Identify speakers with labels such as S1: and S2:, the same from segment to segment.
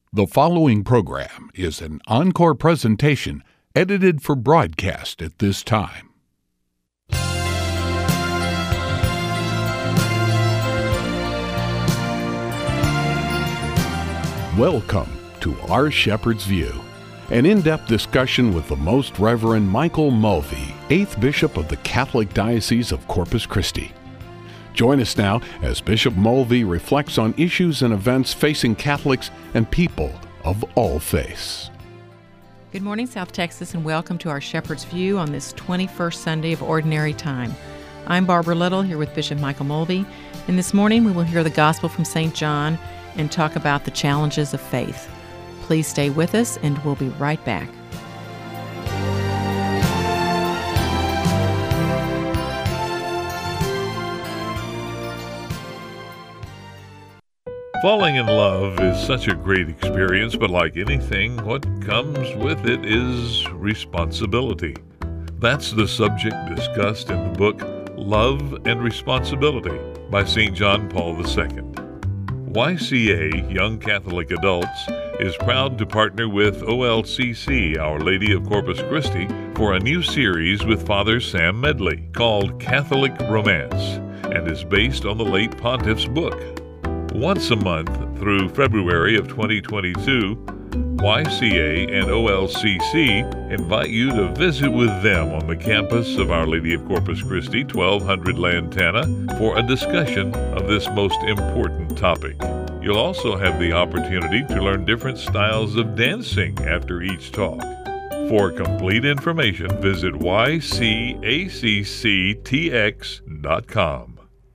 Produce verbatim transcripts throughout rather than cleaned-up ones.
S1: The following program is an encore presentation edited for broadcast at this time. Welcome to Our Shepherd's View, an in-depth discussion with the Most Reverend Michael Mulvey, eighth Bishop of the Catholic Diocese of Corpus Christi. Join us now as Bishop Mulvey reflects on issues and events facing Catholics and people of all faiths.
S2: Good morning, South Texas, and welcome to Our Shepherd's View on this twenty-first Sunday of Ordinary Time. I'm Barbara Little, here with Bishop Michael Mulvey, and this morning we will hear the Gospel from Saint John and talk about the challenges of faith. Please stay with us, and we'll be right back.
S3: Falling in love is such a great experience, but like anything, what comes with it is responsibility. That's the subject discussed in the book Love and Responsibility by Saint John Paul the Second. Y C A Young Catholic Adults is proud to partner with O L C C, Our Lady of Corpus Christi, for a new series with Father Sam Medley called Catholic Romance, and is based on the late Pontiff's book. Once a month through February of twenty twenty-two, Y C A and O L C C invite you to visit with them on the campus of Our Lady of Corpus Christi, twelve hundred Lantana, for a discussion of this most important topic. You'll also have the opportunity to learn different styles of dancing after each talk. For complete information, visit y c a c c t x dot com.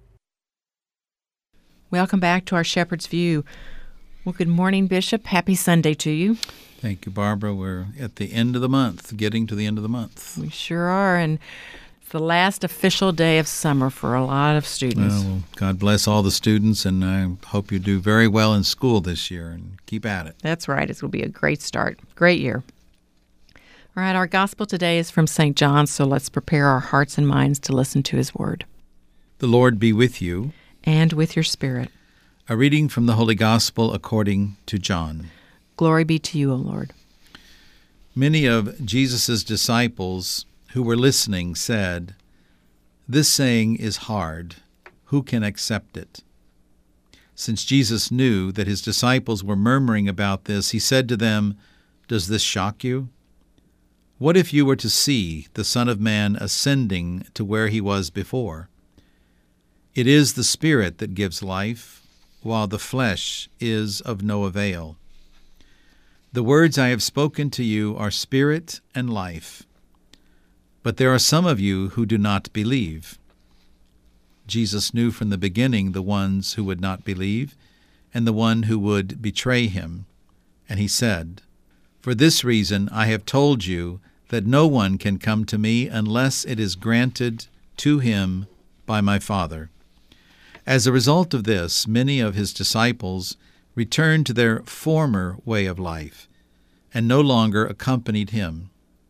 S2: Welcome back to Our Shepherd's View. Well, good morning, Bishop. Happy Sunday to you.
S4: Thank you, Barbara. We're at the end of the month, getting to the end of the month.
S2: We sure are, and it's the last official day of summer for a lot of students.
S4: Well, well, God bless all the students, and I hope you do very well in school this year, and keep at it.
S2: That's right. It will be a great start. Great year. All right, our gospel today is from Saint John, so let's prepare our hearts and minds to listen to his word.
S4: The Lord be with you.
S2: And with your spirit.
S4: A reading from the Holy Gospel according to John.
S2: Glory be to you, O Lord.
S4: Many of Jesus' disciples who were listening said, "This saying is hard. Who can accept it?" Since Jesus knew that his disciples were murmuring about this, he said to them, "Does this shock you? What if you were to see the Son of Man ascending to where he was before? It is the Spirit that gives life, while the flesh is of no avail. The words I have spoken to you are spirit and life, but there are some of you who do not believe." Jesus knew from the beginning the ones who would not believe and the one who would betray him, and he said, "For this reason I have told you that no one can come to me unless it is granted to him by my Father." As a result of this, many of his disciples returned to their former way of life and no longer accompanied him.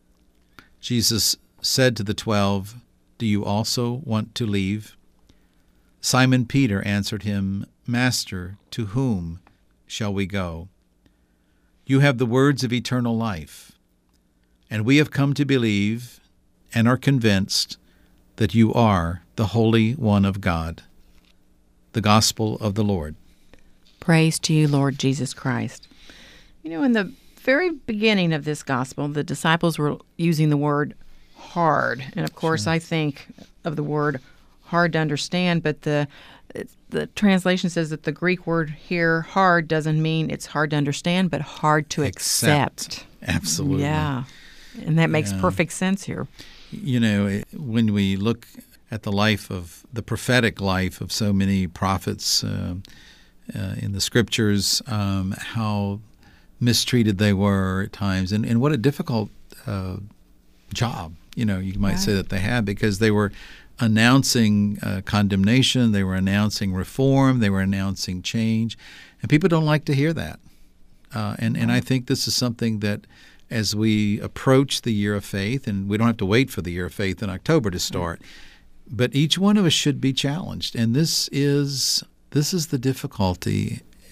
S4: Jesus said to the twelve, "Do you also want to leave?" Simon Peter answered him, "Master, to whom shall we go? You have the words of eternal life, and we have come to believe and are convinced that you are the Holy One of God." The Gospel of the Lord.
S2: Praise to you, Lord Jesus Christ. You know, in the very beginning of this Gospel, the disciples were using the word hard. And, of course, sure. I think of the word hard to understand, but the the translation says that the Greek word here, hard, doesn't mean it's hard to understand, but hard to accept.
S4: accept. Absolutely.
S2: Yeah. And that makes
S4: yeah.
S2: perfect sense here.
S4: You know, when we look at the life of the prophetic life of so many prophets uh, uh, in the Scriptures, um, how mistreated they were at times, and, and what a difficult uh, job, you know, you might right. say that they had, because they were announcing uh, condemnation, they were announcing reform, they were announcing change, and people don't like to hear that. Uh, and, and I think this is something that as we approach the year of faith, and we don't have to wait for the year of faith in October to start, but each one of us should be challenged. And this is this is the difficulty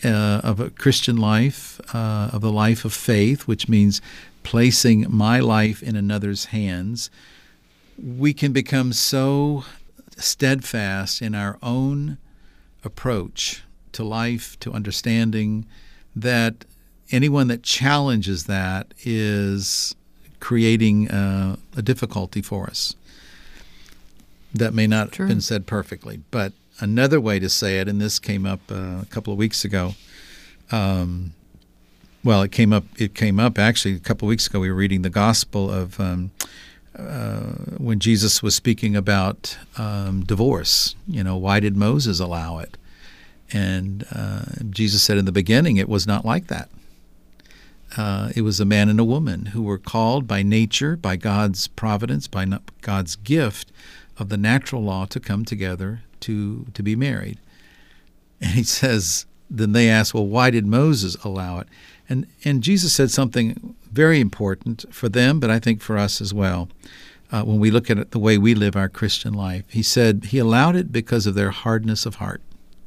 S4: uh, of a Christian life, uh, of the life of faith, which means placing my life in another's hands, we can become so steadfast in our own approach to life, to understanding, that anyone that challenges that is creating uh, a difficulty for us. That may not
S2: True.
S4: have been said perfectly, but another way to say it, and this came up uh, a couple of weeks ago. Um, well, it came up. It came up actually a couple of weeks ago. We were reading the Gospel of um, uh, when Jesus was speaking about um, divorce. You know, why did Moses allow it? And uh, Jesus said in the beginning, it was not like that. Uh, it was a man and a woman who were called by nature, by God's providence, by God's gift of the natural law to come together to to be married. And he says, then they ask, well, why did Moses allow it? And and Jesus said something very important for them, but I think for us as well. Uh, when we look at it, the way we live our Christian life, he said he allowed it because of their hardness of heart.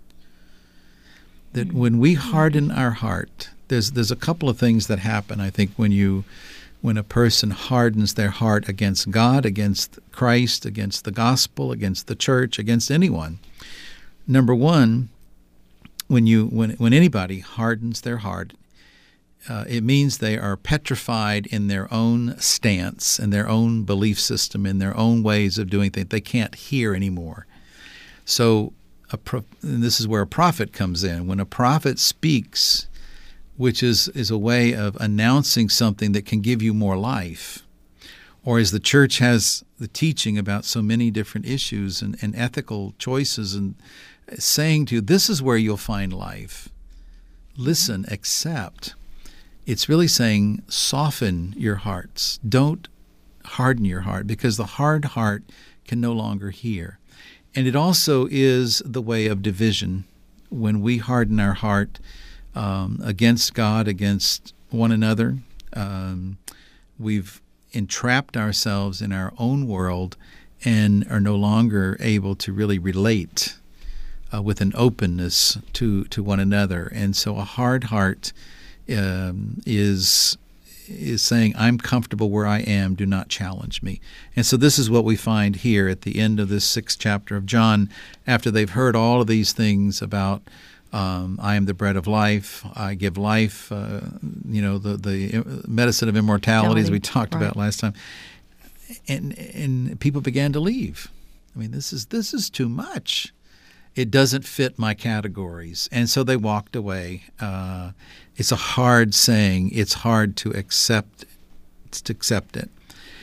S4: That when we harden our heart, there's there's a couple of things that happen. I think when you when a person hardens their heart against God, against Christ, against the gospel, against the church, against anyone. Number one, when you when when anybody hardens their heart, uh, it means they are petrified in their own stance, in their own belief system, in their own ways of doing things. They can't hear anymore. So, a pro- and this is where a prophet comes in. When a prophet speaks, which is, is a way of announcing something that can give you more life. Or as the church has the teaching about so many different issues and, and ethical choices, and saying to you, this is where you'll find life. Listen, accept. It's really saying, soften your hearts. Don't harden your heart, because the hard heart can no longer hear. And it also is the way of division. When we harden our heart Um, against God, against one another. Um, we've entrapped ourselves in our own world and are no longer able to really relate uh, with an openness to, to one another. And so a hard heart um, is is saying, I'm comfortable where I am, do not challenge me. And so this is what we find here at the end of this sixth chapter of John, after they've heard all of these things about Um, I am the bread of life. I give life. Uh, you know, the the medicine of immortality, as we talked
S2: right.
S4: about last time. And and people began to leave. I mean, this is this is too much. It doesn't fit my categories, and so they walked away. Uh, it's a hard saying. It's hard to accept. To accept it.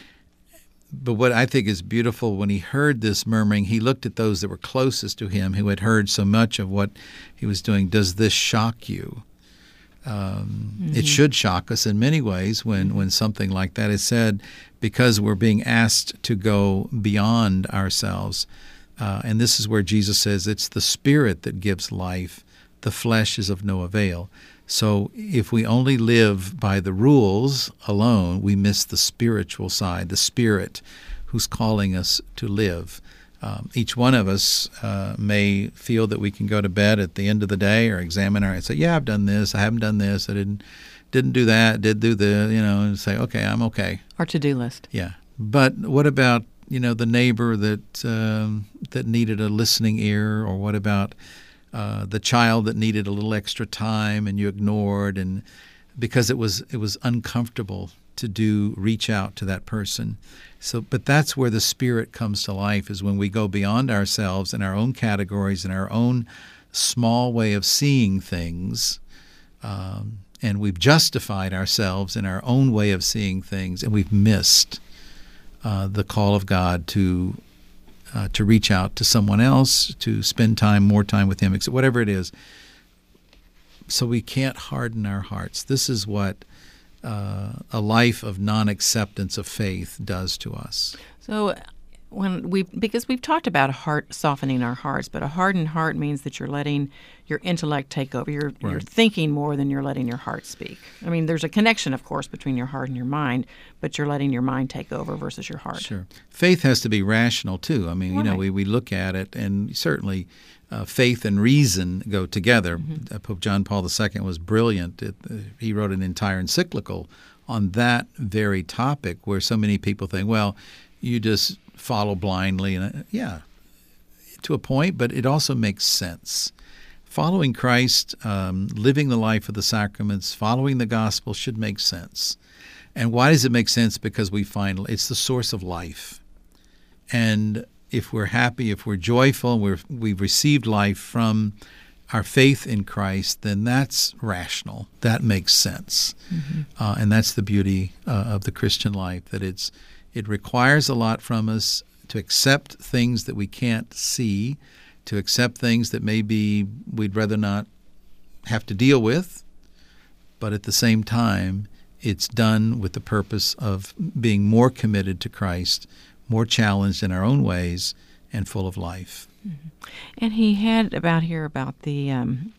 S4: But what I think is beautiful, when he heard this murmuring, he looked at those that were closest to him, who had heard so much of what he was doing. Does this shock you? Um, mm-hmm. It should shock us in many ways when, when something like that is said, because we're being asked to go beyond ourselves. Uh, and this is where Jesus says it's the Spirit that gives life. The flesh is of no avail. So if we only live by the rules alone, we miss the spiritual side, the Spirit who's calling us to live. Um, each one of us uh, may feel that we can go to bed at the end of the day or examine our and say, yeah, I've done this, I haven't done this, I didn't didn't do that, did do the, you know, and say, okay, I'm okay.
S2: Our to-do list.
S4: Yeah. But what about, you know, the neighbor that um, that needed a listening ear, or what about Uh, the child that needed a little extra time and you ignored, and because it was it was uncomfortable to do reach out to that person. So, but that's where the Spirit comes to life, is when we go beyond ourselves and our own categories and our own small way of seeing things, um, and we've justified ourselves in our own way of seeing things, and we've missed uh, the call of God to. Uh, to reach out to someone else, to spend time, more time with Him, whatever it is. So we can't harden our hearts. This is what uh, a life of non-acceptance of faith does to us.
S2: So when we because we've talked about a heart softening our hearts, but a hardened heart means that you're letting your intellect take over. You're
S4: Right.
S2: you're thinking more than you're letting your heart speak. I mean, there's a connection, of course, between your heart and your mind, but you're letting your mind take over versus your heart.
S4: Sure. Faith has to be rational, too. I mean, you know,
S2: Right.
S4: we, we look at it, and certainly uh, faith and reason go together.
S2: Mm-hmm.
S4: Uh, Pope John Paul the Second was brilliant. It, uh, he wrote an entire encyclical on that very topic, where so many people think, well, you just follow blindly. And uh, yeah, to a point, but it also makes sense. Following Christ, um, living the life of the sacraments, following the gospel should make sense. And why does it make sense? Because we find it's the source of life. And if we're happy, if we're joyful, and we're, we've received life from our faith in Christ, then that's rational. That makes sense. Mm-hmm. Uh, and that's the beauty uh, of the Christian life, that it's it requires a lot from us to accept things that we can't see, to accept things that maybe we'd rather not have to deal with, but at the same time, it's done with the purpose of being more committed to Christ, more challenged in our own ways, and full of life.
S2: Mm-hmm. And he had about here about the um,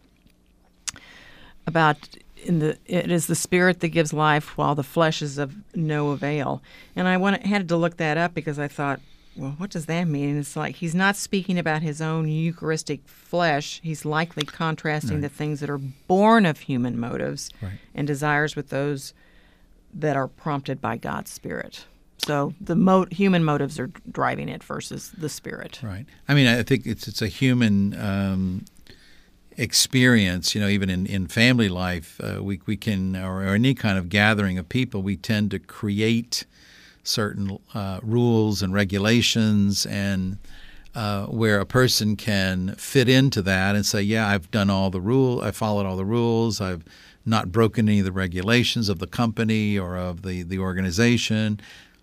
S2: about in the it is the spirit that gives life, while the flesh is of no avail. And I wanted, had to look that up because I thought, well, what does that mean? And it's like he's not speaking about his own Eucharistic flesh. He's likely contrasting
S4: Right.
S2: the things that are born of human motives
S4: Right.
S2: and desires with those that are prompted by God's Spirit. So the mo- human motives are driving it versus the Spirit.
S4: Right. I mean, I think it's it's a human um, experience. You know, even in, in family life, uh, we we can, or, or any kind of gathering of people, we tend to create certain uh, rules and regulations, and uh, where a person can fit into that and say, yeah, I've done all the rule, I followed all the rules, I've not broken any of the regulations of the company or of the, the organization,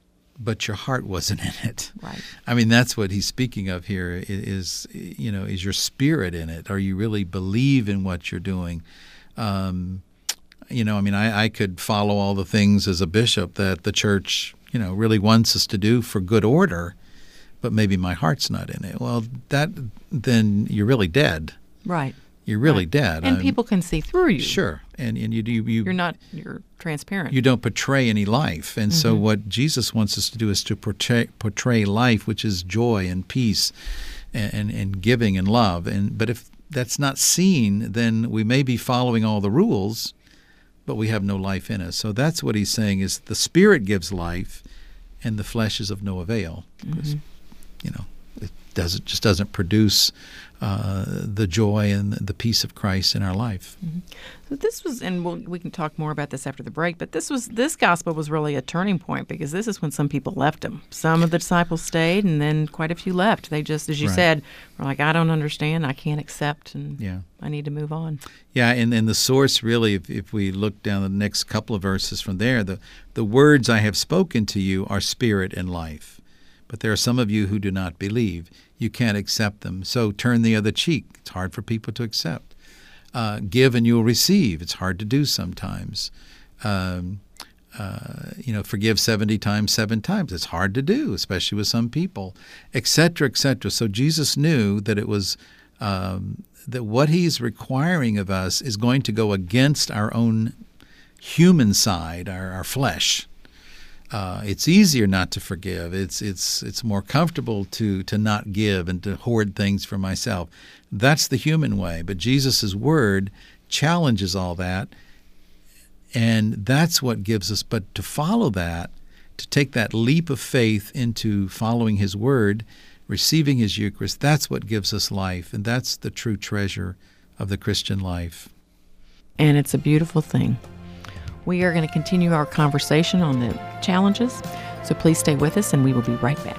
S4: but your heart wasn't in it.
S2: Right.
S4: I mean, that's what he's speaking of here is, you know, is your spirit in it? Are you really believe in what you're doing? Um, you know, I mean, I, I could follow all the things as a bishop that the church, you know, really wants us to do for good order, but maybe my heart's not in it. Well, that then you're really dead.
S2: Right.
S4: You're really
S2: Right.
S4: dead.
S2: And
S4: I'm-
S2: people can see through you.
S4: Sure. And and you you, you
S2: You're not, you're transparent.
S4: you don't portray any life. And so what Jesus wants us to do is to portray, portray life, which is joy and peace and, and, and giving and love. And but if that's not seen, then we may be following all the rules, but we have no life in us. So that's what he's saying is the Spirit gives life and the flesh is of no avail. Because, you know, it doesn't just doesn't produce uh, the joy and the peace of Christ in our life.
S2: So this was, and we'll, we can talk more about this after the break, but this was this gospel was really a turning point because this is when some people left him. Some of the disciples stayed, and then quite a few left. They just, as you
S4: Right.
S2: said, were like, I don't understand, I can't accept, and
S4: Yeah.
S2: I need to move on.
S4: Yeah, and, and the source really, if, if we look down the next couple of verses from there, the, the words I have spoken to you are spirit and life. But there are some of you who do not believe. You can't accept them. So turn the other cheek. It's hard for people to accept. Uh, give and you'll receive. It's hard to do sometimes. Um, uh, you know, forgive seventy times, seven times. It's hard to do, especially with some people, et cetera, et cetera. So Jesus knew that it was um, that what he's requiring of us is going to go against our own human side, our, our flesh. Uh, it's easier not to forgive. It's it's it's more comfortable to to not give and to hoard things for myself. That's the human way. But Jesus' word challenges all that, and that's what gives us. But to follow that, to take that leap of faith into following his word, receiving his Eucharist, that's what gives us life, and that's the true treasure of the Christian life.
S2: And it's a beautiful thing. We are going to continue our conversation on the challenges, so please stay with us, and we will be right back.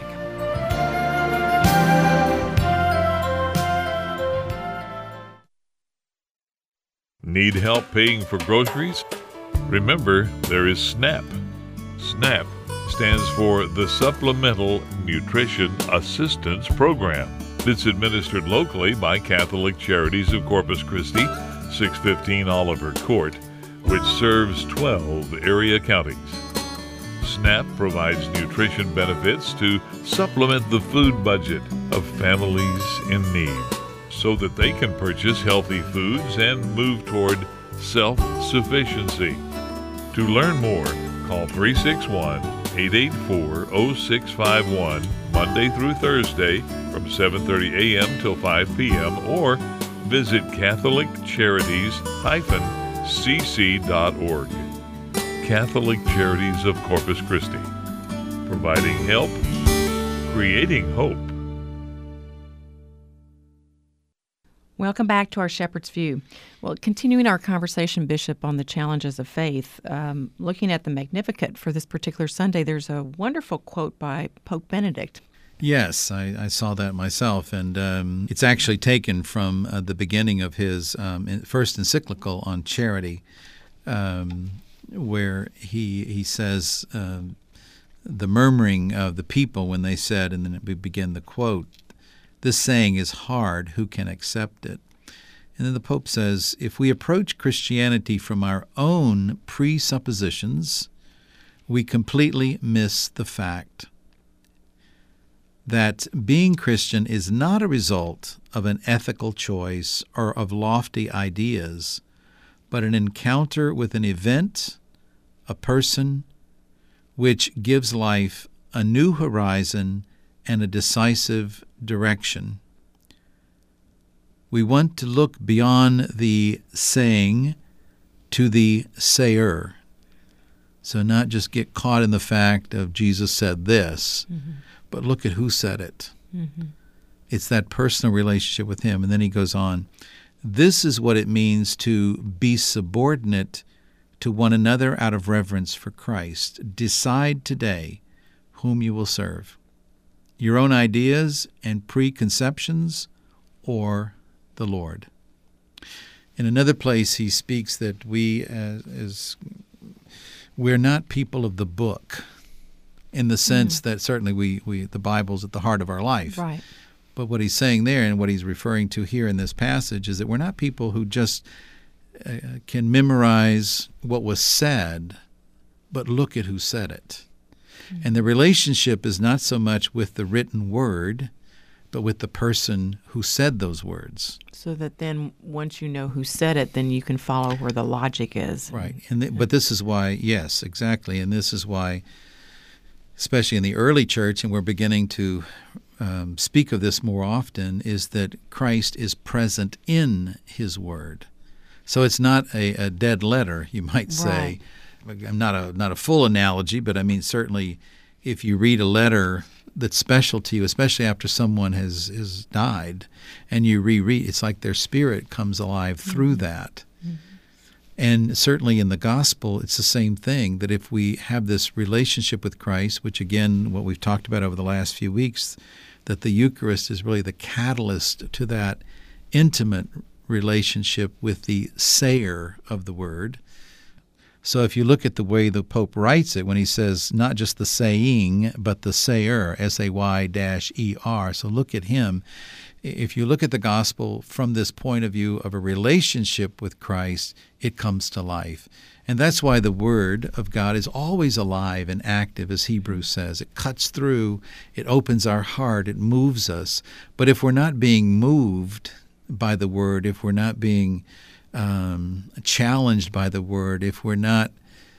S3: Need help paying for groceries? Remember, there is SNAP. SNAP stands for the Supplemental Nutrition Assistance Program. It's administered locally by Catholic Charities of Corpus Christi, six fifteen Oliver Court, which serves twelve area counties. SNAP provides nutrition benefits to supplement the food budget of families in need so that they can purchase healthy foods and move toward self-sufficiency. To learn more, call three six one, eight eight four, zero six five one Monday through Thursday from seven thirty a.m. till five p.m. or visit catholic charities dash c c dot org. Catholic Charities of Corpus Christi, providing help, creating hope.
S2: Welcome back to our Shepherd's View. Well, continuing our conversation, Bishop, on the challenges of faith, um, looking at the Magnificat for this particular Sunday, there's a wonderful quote by Pope Benedict.
S4: Yes, I, I saw that myself, and um, it's actually taken from uh, the beginning of his um, first encyclical on charity, um, where he he says um, the murmuring of the people when they said, and then we begin the quote, "This saying is hard, who can accept it?" And then the Pope says, if we approach Christianity from our own presuppositions, we completely miss the fact that being Christian is not a result of an ethical choice or of lofty ideas, but an encounter with an event, a person, which gives life a new horizon and a decisive direction. We want to look beyond the saying to the sayer. So not just get caught in the fact of Jesus said this, mm-hmm. but look at who said it. Mm-hmm. It's that personal relationship with him. And then he goes on, this is what it means to be subordinate to one another out of reverence for Christ. Decide today whom you will serve, your own ideas and preconceptions or the Lord. In another place, he speaks that we, as, as we're not people of the book, in the sense mm-hmm. that certainly we, we the Bible's at the heart of our life.
S2: Right.
S4: But what he's saying there and what he's referring to here in this passage is that we're not people who just uh, can memorize what was said, but look at who said it. Mm-hmm. And the relationship is not so much with the written word, but with the person who said those words.
S2: So that then once you know who said it, then you can follow where the logic is.
S4: Right. And th- but this is why, yes, exactly, and this is why, especially in the early church, and we're beginning to um, speak of this more often, is that Christ is present in his word. So it's not a, a dead letter, you might say. Right. Not a not a full analogy, but I mean certainly if you read a letter that's special to you, especially after someone has, has died, and you reread, it's like their spirit comes alive through mm-hmm. that. Mm-hmm. And certainly in the gospel, it's the same thing, that if we have this relationship with Christ, which again, what we've talked about over the last few weeks, that the Eucharist is really the catalyst to that intimate relationship with the sayer of the word. So if you look at the way the Pope writes it, when he says not just the saying, but the sayer, S A Y E R, so look at him. If you look at the gospel from this point of view of a relationship with Christ, it comes to life. And that's why the Word of God is always alive and active, as Hebrews says. It cuts through, it opens our heart, it moves us. But if we're not being moved by the Word, if we're not being um, challenged by the Word, if we're not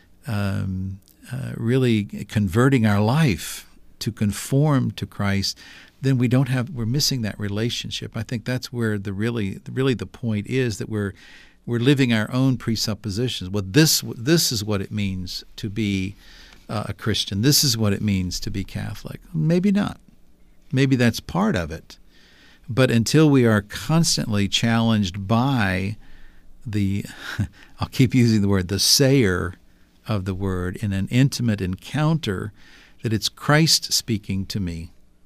S4: um, uh, really converting our life to conform to Christ, then we don't have, we're missing that relationship. I think that's where the really, really the point is, that we're we're living our own presuppositions. Well, this this is what it means to be uh, a Christian. This is what it means to be Catholic. Maybe not. Maybe that's part of it. But until we are constantly challenged by the, I'll keep using the word, the sayer of the word in an intimate encounter, that it's Christ speaking to me.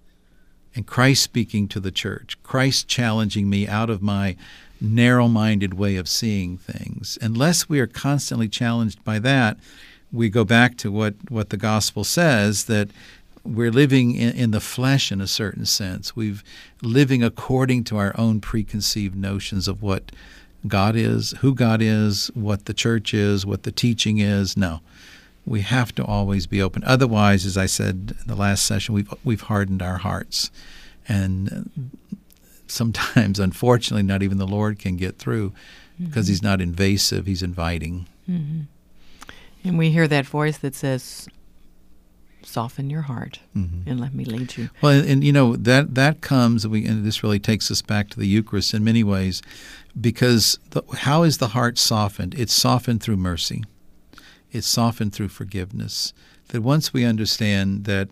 S4: And Christ speaking to the church, Christ challenging me out of my narrow-minded way of seeing things. Unless we are constantly challenged by that, we go back to what, what the gospel says, that we're living in, in the flesh in a certain sense. We're living according to our own preconceived notions of what God is, who God is, what the church is, what the teaching is. No. We have to always be open. Otherwise, as I said in the last session, we've we've hardened our hearts. And sometimes, unfortunately, not even the Lord can get through because mm-hmm. he's not invasive, he's inviting.
S2: Mm-hmm. And we hear that voice that says, soften your heart mm-hmm. and let me lead you.
S4: Well, and, and you know, that, that comes, we, and this really takes us back to the Eucharist in many ways, because the, how is the heart softened? It's softened through mercy. It's softened through forgiveness. That once we understand that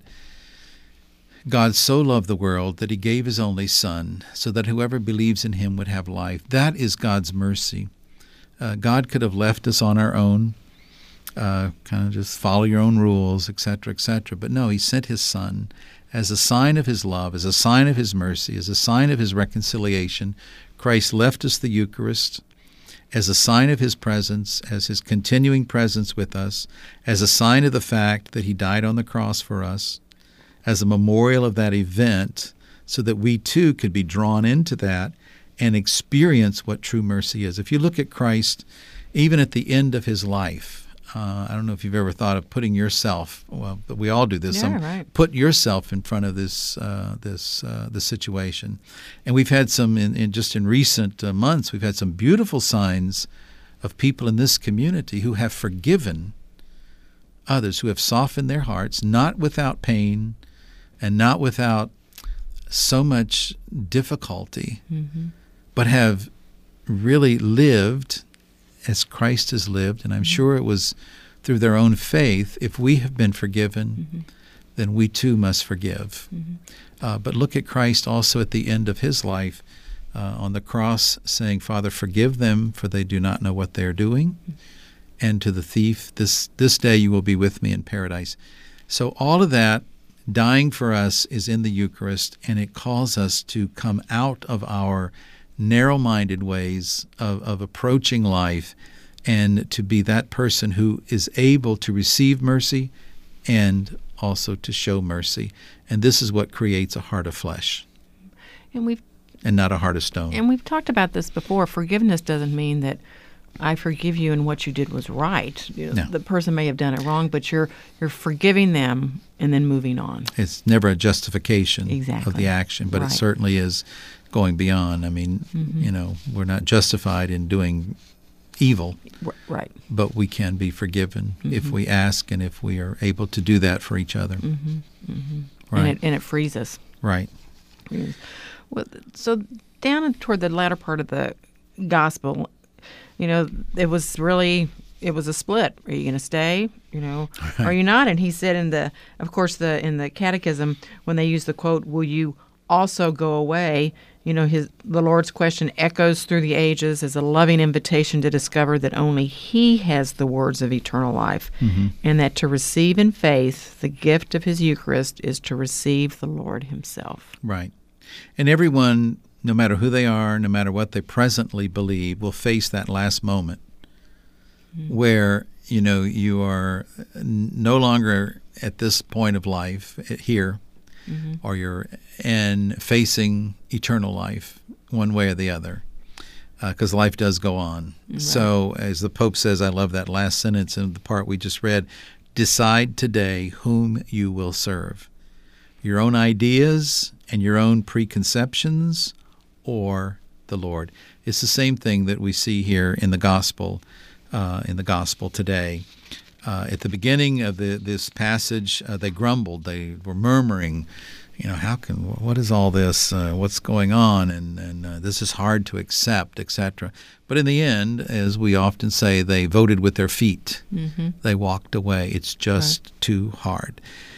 S4: God so loved the world that he gave his only Son so that whoever believes in him would have life, that is God's mercy. Uh, God could have left us on our own, uh, kind of just follow your own rules, et cetera, et cetera. But no, he sent his Son as a sign of his love, as a sign of his mercy, as a sign of his reconciliation. Christ left us the Eucharist as a sign of his presence, as his continuing presence with us, as a sign of the fact that he died on the cross for us, as a memorial of that event, so that we too could be drawn into that and experience what true mercy is. If you look at Christ, even at the end of his life, uh, I don't know if you've ever thought of putting yourself, well, but we all do this,
S2: yeah,
S4: um,
S2: right.
S4: put yourself in front of this uh, this uh, this situation. And we've had some, in, in just in recent uh, months, we've had some beautiful signs of people in this community who have forgiven others, who have softened their hearts, not without pain, and not without so much difficulty, mm-hmm. but have really lived as Christ has lived. And I'm mm-hmm. sure it was through their own faith. If we have been forgiven, mm-hmm. then we too must forgive. Mm-hmm. Uh, but look at Christ also at the end of his life uh, on the cross saying, Father, forgive them, for they do not know what they are doing. Mm-hmm. And to the thief, this, this day you will be with me in paradise. So all of that dying for us is in the Eucharist, and it calls us to come out of our narrow-minded ways of, of approaching life and to be that person who is able to receive mercy and also to show mercy. And this is what creates a heart of flesh,
S2: and we've
S4: and not a heart of stone.
S2: And we've talked about this before. Forgiveness doesn't mean that I forgive you and what you did was right. You know,
S4: no.
S2: The person may have done it wrong, but you're you're forgiving them and then moving on.
S4: It's never a justification
S2: exactly.
S4: of the action, but
S2: right.
S4: it certainly is going beyond. I mean, mm-hmm. you know, we're not justified in doing evil,
S2: right?
S4: But we can be forgiven mm-hmm. if we ask and if we are able to do that for each other.
S2: Mm-hmm. Mm-hmm.
S4: Right.
S2: And it, and it frees us.
S4: Right.
S2: Well, so down toward the latter part of the gospel, you know, it was really, it was a split. Are you going to stay? You know, right. Are you not? And he said in the, of course, the in the catechism, when they use the quote, will you also go away? You know, his the Lord's question echoes through the ages as a loving invitation to discover that only he has the words of eternal life, mm-hmm. and that to receive in faith the gift of his Eucharist is to receive the Lord himself.
S4: Right. And everyone, no matter who they are, no matter what they presently believe, will face that last moment mm-hmm. where, you know, you are no longer at this point of life here, mm-hmm. or you're and facing eternal life one way or the other, because uh, life does go on. Right. So as the Pope says, I love that last sentence in the part we just read, decide today whom you will serve, your own ideas and your own preconceptions or the Lord. It's the same thing that we see here in the gospel, uh, in the gospel today. Uh, at the beginning of the, this passage, uh, they grumbled, they were murmuring, you know, how can, what is all this, uh, what's going on, and, and uh, this is hard to accept, et cetera. But in the end, as we often say, they voted with their feet. Mm-hmm. They walked away. It's just right. too hard.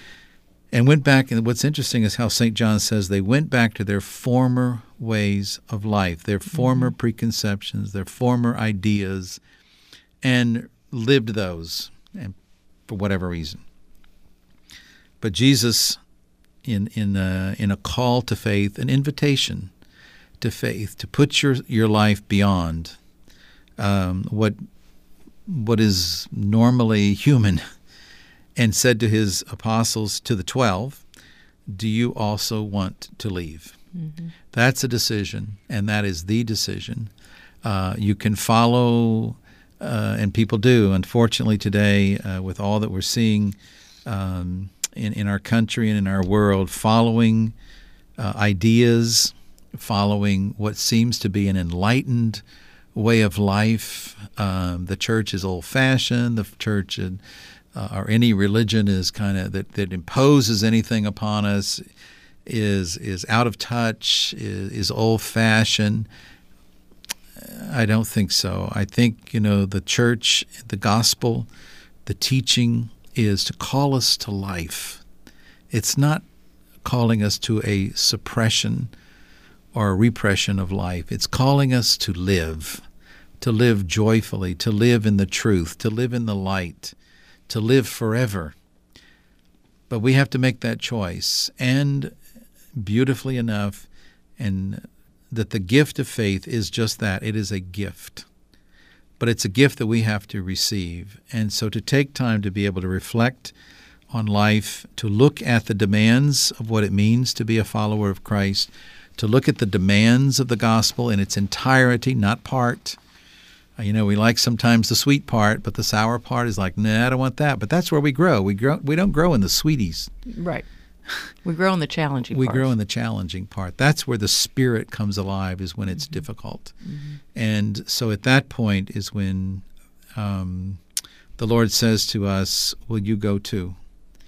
S4: And went back, and what's interesting is how Saint John says they went back to their former ways of life, their former mm-hmm. preconceptions, their former ideas, and lived those, and for whatever reason. But Jesus, in in a, in a call to faith, an invitation to faith, to put your, your life beyond um, what what is normally human, and said to his apostles, to the twelve, do you also want to leave? Mm-hmm. That's a decision, and that is the decision. Uh, you can follow uh, and people do. Unfortunately, today, uh, with all that we're seeing um, in in our country and in our world, following uh, ideas, following what seems to be an enlightened way of life. Um, the church is old-fashioned. The church and, uh, or any religion is kind of that, that imposes anything upon us is is out of touch, is, is old-fashioned. I don't think so. I think, you know, the church, the gospel, the teaching is to call us to life. It's not calling us to a suppression or a repression of life. It's calling us to live, to live joyfully, to live in the truth, to live in the light, to live forever. But we have to make that choice. And beautifully enough, and that the gift of faith is just that. It is a gift. But it's a gift that we have to receive. And so to take time to be able to reflect on life, to look at the demands of what it means to be a follower of Christ, to look at the demands of the gospel in its entirety, not part. You know, we like sometimes the sweet part, but the sour part is like, nah, I don't want that. But that's where we grow. We grow. We don't grow in the sweeties.
S2: Right. We grow in the challenging
S4: we
S2: part.
S4: We grow in the challenging part. That's where the Spirit comes alive, is when it's mm-hmm. difficult. Mm-hmm. And so at that point is when um, the Lord says to us, will you go too?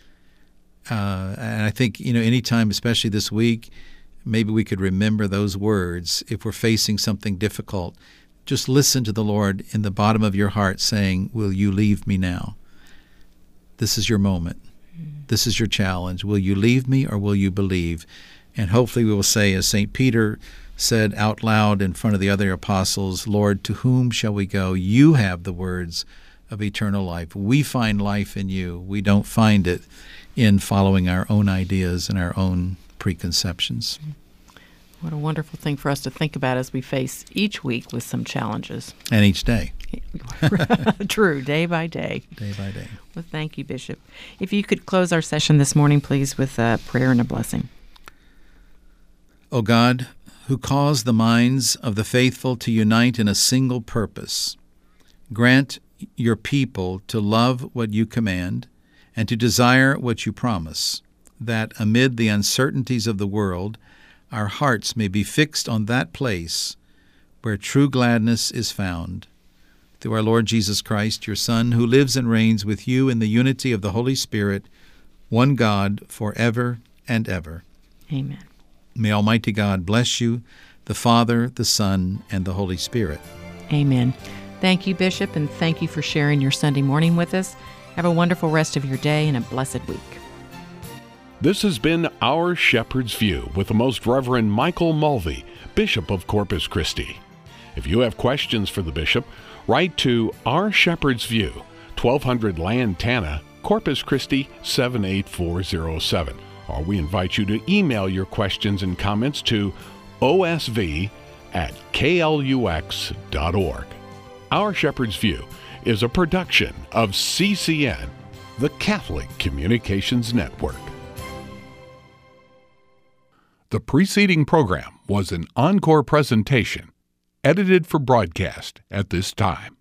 S4: Uh, and I think, you know, anytime, especially this week, maybe we could remember those words if we're facing something difficult. Just listen to the Lord in the bottom of your heart saying, will you leave me now? This is your moment. This is your challenge. Will you leave me or will you believe? And hopefully we will say, as Saint Peter said out loud in front of the other apostles, Lord, to whom shall we go? You have the words of eternal life. We find life in you. We don't find it in following our own ideas and our own preconceptions.
S2: What a wonderful thing for us to think about as we face each week with some challenges.
S4: And each day.
S2: True, day by day.
S4: Day by day.
S2: Well, thank you, Bishop. If you could close our session this morning, please, with a prayer and a blessing.
S4: O God, who cause the minds of the faithful to unite in a single purpose, grant your people to love what you command and to desire what you promise, that amid the uncertainties of the world, our hearts may be fixed on that place where true gladness is found. Through our Lord Jesus Christ, your Son, who lives and reigns with you in the unity of the Holy Spirit, one God, forever and ever.
S2: Amen.
S4: May Almighty God bless you, the Father, the Son, and the Holy Spirit.
S2: Amen. Thank you, Bishop, and thank you for sharing your Sunday morning with us. Have a wonderful rest of your day and a blessed week.
S1: This has been Our Shepherd's View with the Most Reverend Michael Mulvey, Bishop of Corpus Christi. If you have questions for the Bishop, write to Our Shepherd's View, twelve hundred Lantana, Corpus Christi seven eight four zero seven. Or we invite you to email your questions and comments to O S V at K L U X dot org. Our Shepherd's View is a production of C C N, the Catholic Communications Network. The preceding program was an encore presentation, edited for broadcast at this time.